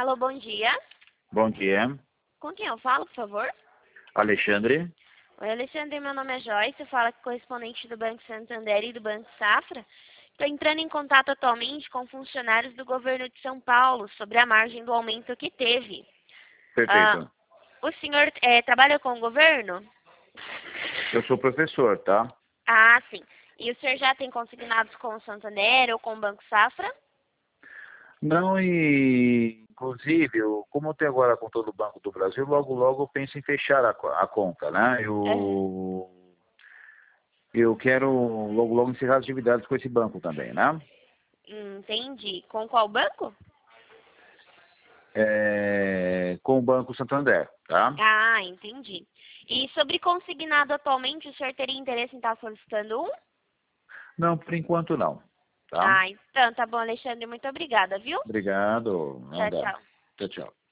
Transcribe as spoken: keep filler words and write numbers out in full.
Alô, bom dia. Bom dia. Com quem eu falo, por favor? Alexandre. Oi, Alexandre, meu nome é Joyce, eu falo com o correspondente do Banco Santander e do Banco Safra. Estou entrando em contato atualmente com funcionários do governo de São Paulo sobre a margem do aumento que teve. Ah, Perfeito. o senhor eh, trabalha com o governo? Eu sou professor, tá? Ah, sim. E o senhor já tem consignados com o Santander ou com o Banco Safra? Não, e inclusive, eu, como eu tenho agora com todo o Banco do Brasil, logo logo eu penso em fechar a, co- a conta, né? Aham. Eu, eu quero logo logo encerrar as atividades com esse banco também, né? Entendi. Com qual banco? É, com o Banco Santander, tá? Ah, entendi. E sobre consignado atualmente, o senhor teria interesse em estar solicitando um? Não, por enquanto não, tá? Ah, então tá bom, Alexandre. Muito obrigada, viu? Obrigado. Tchau, Nada. tchau. Tchau, tchau.